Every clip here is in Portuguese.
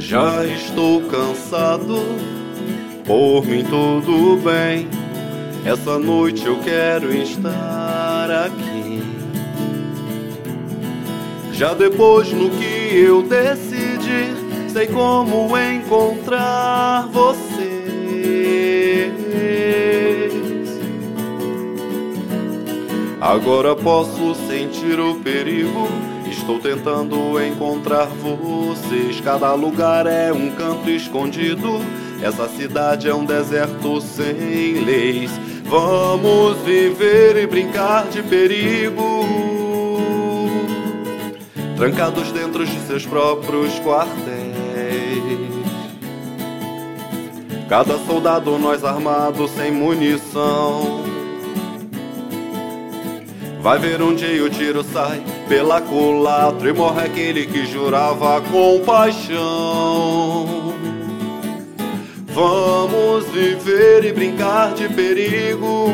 Já estou cansado, por mim tudo bem. Essa noite eu quero estar aqui. Já depois no que eu decidir, sei como encontrar vocês. Agora posso sentir o perigo. Estou tentando encontrar vocês. Cada lugar é um canto escondido. Essa cidade é um deserto sem leis. Vamos viver e brincar de perigo, trancados dentro de seus próprios quartéis. Cada soldado nós armados sem munição. Vai ver um dia o tiro sai pela culatra e morre aquele que jurava compaixão. Vamos viver e brincar de perigo.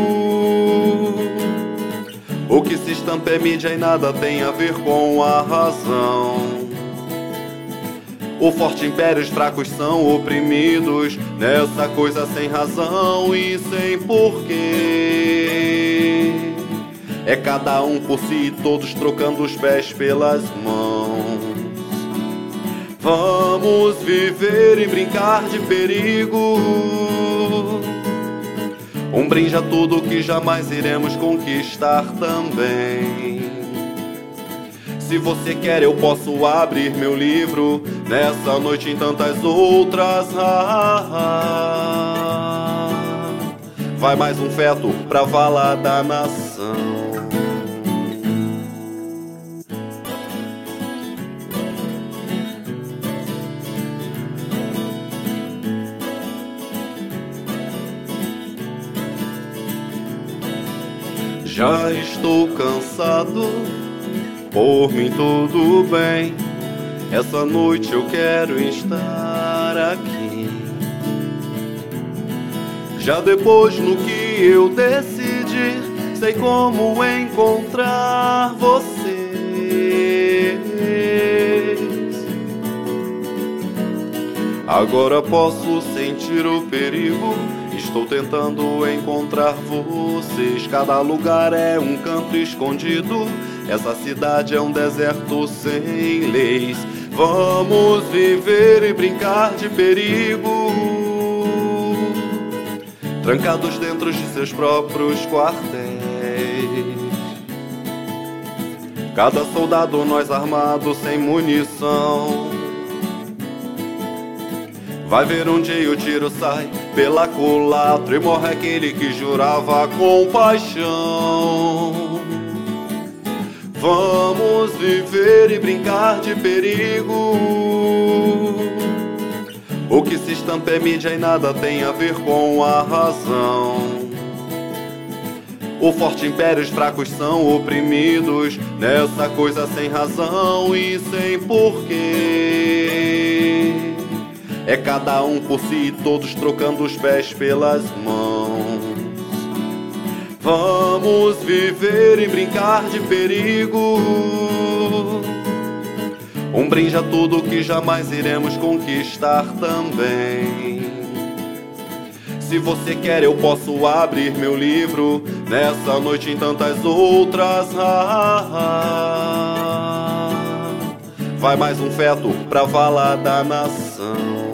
O que se estampa é mídia e nada tem a ver com a razão. O forte império, os fracos são oprimidos nessa coisa sem razão e sem porquê. É cada um por si, todos trocando os pés pelas mãos. Vamos viver e brincar de perigo. Um brinde a tudo que jamais iremos conquistar também. Se você quer eu posso abrir meu livro nessa noite em tantas outras. Vai mais um feto pra vala da nação. Já estou cansado, por mim tudo bem. Essa noite eu quero estar aqui. Já depois no que eu decidir, sei como encontrar vocês. Agora posso sentir o perigo. Estou tentando encontrar vocês. Cada lugar é um canto escondido. Essa cidade é um deserto sem leis. Vamos viver e brincar de perigo, trancados dentro de seus próprios quartéis. Cada soldado nós armados sem munição. Vai ver um dia o tiro sai pela culatra e morre aquele que jurava compaixão. Vamos viver e brincar de perigo. O que se estampa é mídia e nada tem a ver com a razão. O forte império, os fracos são oprimidos nessa coisa sem razão e sem porquê. É cada um por si, todos trocando os pés pelas mãos. Vamos viver e brincar de perigo. Um brinde a tudo que jamais iremos conquistar também. Se você quer eu posso abrir meu livro nessa noite em tantas outras. Vai mais um feto pra vala da nação.